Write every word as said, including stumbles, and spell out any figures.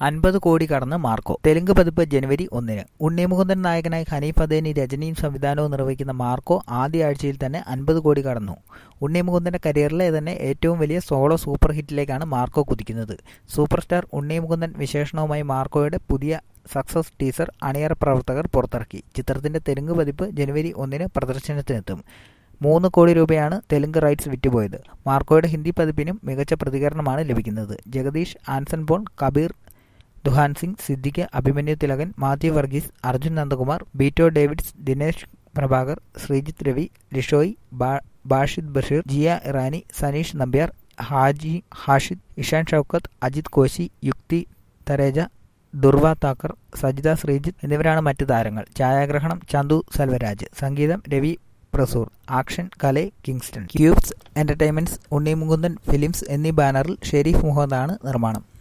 അൻപത് കോടി കടന്ന് മാർക്കോ. തെലുങ്ക് പതിപ്പ് ജനുവരി ഒന്നിന്. ഉണ്ണിമുകുന്ദൻ നായകനായി ഹനീഫ് അദേനി രചനയും സംവിധാനവും നിർവഹിക്കുന്ന മാർക്കോ ആദ്യ ആഴ്ചയിൽ തന്നെ അൻപത് കോടി കടന്നു. ഉണ്ണിമുകുന്ദന്റെ കരിയറിലെ തന്നെ ഏറ്റവും വലിയ സോളോ സൂപ്പർ ഹിറ്റിലേക്കാണ് മാർക്കോ കുതിക്കുന്നത്. സൂപ്പർ സ്റ്റാർ ഉണ്ണിമുകുന്ദൻ വിശേഷണവുമായി മാർക്കോയുടെ പുതിയ സക്സസ് ടീസർ അണിയറ പ്രവർത്തകർ പുറത്തിറക്കി. ചിത്രത്തിന്റെ തെലുങ്ക് പതിപ്പ് ജനുവരി ഒന്നിന് പ്രദർശനത്തിനെത്തും. മൂന്ന് കോടി രൂപയാണ് തെലുങ്ക് റൈറ്റ്സ് വിറ്റുപോയത്. മാർക്കോയുടെ ഹിന്ദി പതിപ്പിനും മികച്ച പ്രതികരണമാണ് ലഭിക്കുന്നത്. ജഗദീഷ്, ആൻസൺ പോൾ, കബീർ ദുഹാൻ സിംഗ്, സിദ്ദിഖ്, അഭിമന്യു തിലകൻ, മാത്യു വർഗീസ്, അർജുൻ നന്ദകുമാർ, ബീറ്റോ ഡേവിഡ്സ്, ദിനേശ് പ്രഭാകർ, ശ്രീജിത്ത് രവി, ലിഷോയ്, ബാഷിദ് ബഷീർ, ജിയ ഇറാനി, സനീഷ് നമ്പ്യാർ, ഹാജി ഹാഷിദ്, ഇഷാൻ ഷൗക്കത്ത്, അജിത് കോശി, യുക്തി തരേജ, ദുർവ താക്കർ, സജിത ശ്രീജിത്ത് എന്നിവരാണ് മറ്റ് താരങ്ങൾ. ഛായാഗ്രഹണം ചന്തു സെൽവരാജ്. സംഗീതം Ravi Prasoor. Action Kalai Kingston. Cubes Entertainments, Unni Mukundan Films എന്നീ ബാനറിൽ ഷെരീഫ് മുഹമ്മദാണ് നിർമ്മാണം.